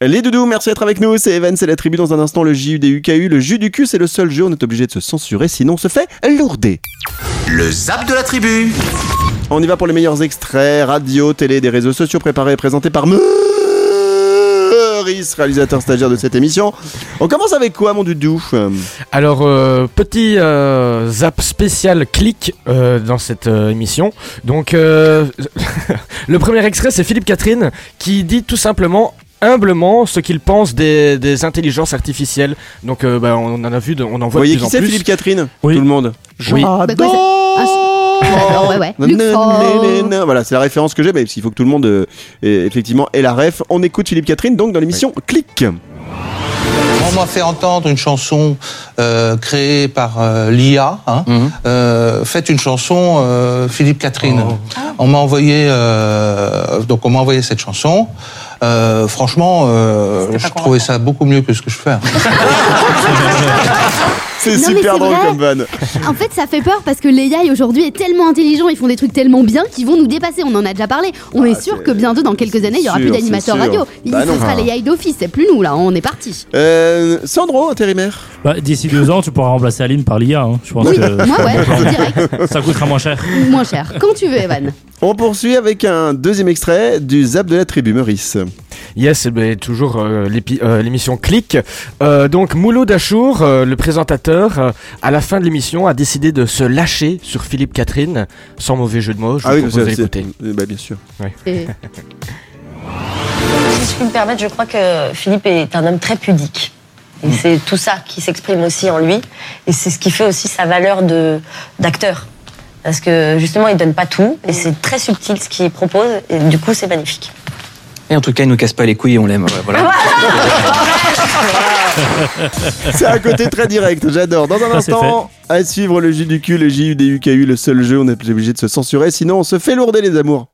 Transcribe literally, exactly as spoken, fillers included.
Les doudous, merci d'être avec nous, c'est Evan, c'est la tribu dans un instant, le J U D U K U, le jus du cul, c'est le seul jeu, on est obligé de se censurer, sinon on se fait lourder. Le zap de la tribu. On y va pour les meilleurs extraits, radio, télé, des réseaux sociaux préparés et présentés par Maurice, réalisateur stagiaire de cette émission. On commence avec quoi, mon doudou ? Alors, euh, petit euh, zap spécial clic euh, dans cette euh, émission. Donc, euh, le premier extrait, c'est Philippe Catherine qui dit tout simplement humblement ce qu'il pense des, des intelligences artificielles. Donc, euh, bah, on en a vu, de, on en voit Vous voyez de plus qui en c'est, plus. Philippe Catherine ? Oui. Tout le monde. Oui. Bah, quoi, c'est... D'accord, ouais, ouais. Luxor. Voilà, c'est la référence que j'ai, mais il faut que tout le monde euh, ait, effectivement ait la ref. On écoute Philippe Catherine donc dans l'émission oui. Clic. On m'a fait entendre une chanson euh, créée par euh, l'I A. Hein. Mm-hmm. euh, faites une chanson euh, Philippe Catherine. Oh. Ah. On m'a envoyé euh, donc on m'a envoyé cette chanson. Euh, franchement, euh, je trouvais ça beaucoup mieux que ce que je fais. C'est non, super c'est drôle vrai. comme vanne. En fait, ça fait peur parce que l'A I aujourd'hui est tellement intelligent, ils font des trucs tellement bien qu'ils vont nous dépasser. On en a déjà parlé. On ah, est sûr c'est... que bientôt, dans quelques années, il y aura sûr, plus d'animateurs radio. Il bah sera l'A I d'office, c'est plus nous là, on est parti. Euh, Sandro, intérimaire. Bah, d'ici deux ans, tu pourras remplacer Aline par l'I A. Hein. Je pense oui, que moi ouais, direct. Ça coûtera moins cher. Moins cher. Quand tu veux, Evan. On poursuit avec un deuxième extrait du Zap de la tribu, Maurice. Yes, ben, toujours euh, euh, l'émission Clic. Euh, donc Mouloud Achour, euh, le présentateur, euh, à la fin de l'émission, a décidé de se lâcher sur Philippe Catherine, sans mauvais jeu de mots. Je ah vous oui, propose d'écouter. Bah, bien sûr. Ouais. Et... Si je puis me permettre, je crois que Philippe est un homme très pudique. Et mmh. c'est tout ça qui s'exprime aussi en lui. Et c'est ce qui fait aussi sa valeur de, d'acteur. Parce que justement, il donne pas tout. Et c'est très subtil ce qu'il propose. Et du coup, c'est magnifique. Et en tout cas, il nous casse pas les couilles et on l'aime. Ouais, voilà. C'est un côté très direct, j'adore. Dans un ça, instant, à suivre le J du cul, le J U D U K U, le seul jeu, on est obligé de se censurer, sinon on se fait lourder les amours.